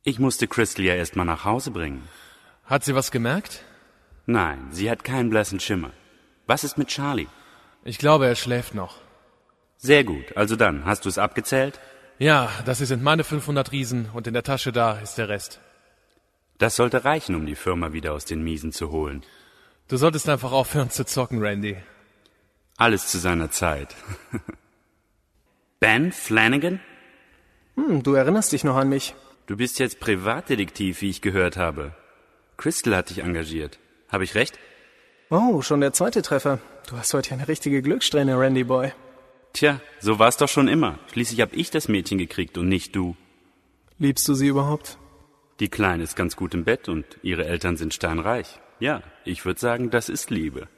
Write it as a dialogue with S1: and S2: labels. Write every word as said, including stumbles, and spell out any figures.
S1: Ich musste Crystal ja erst mal nach Hause bringen.
S2: Hat sie was gemerkt?
S1: Nein, sie hat keinen blassen Schimmer. Was ist mit Charlie?
S2: Ich glaube, er schläft noch.
S1: Sehr gut, also dann, hast du es abgezählt?
S2: Ja, das sind meine fünfhundert Riesen und in der Tasche da ist der Rest.
S1: Das sollte reichen, um die Firma wieder aus den Miesen zu holen.
S2: Du solltest einfach aufhören zu zocken, Randy.
S1: Alles zu seiner Zeit. Ben Flanagan?
S3: Hm, du erinnerst dich noch an mich.
S1: Du bist jetzt Privatdetektiv, wie ich gehört habe. Crystal hat dich engagiert. Habe ich recht?
S3: Oh, schon der zweite Treffer. Du hast heute eine richtige Glückssträhne, Randy Boy.
S1: Tja, so war's doch schon immer. Schließlich hab ich das Mädchen gekriegt und nicht du.
S3: Liebst du sie überhaupt?
S1: Die Kleine ist ganz gut im Bett und ihre Eltern sind steinreich. Ja, ich würde sagen, das ist Liebe.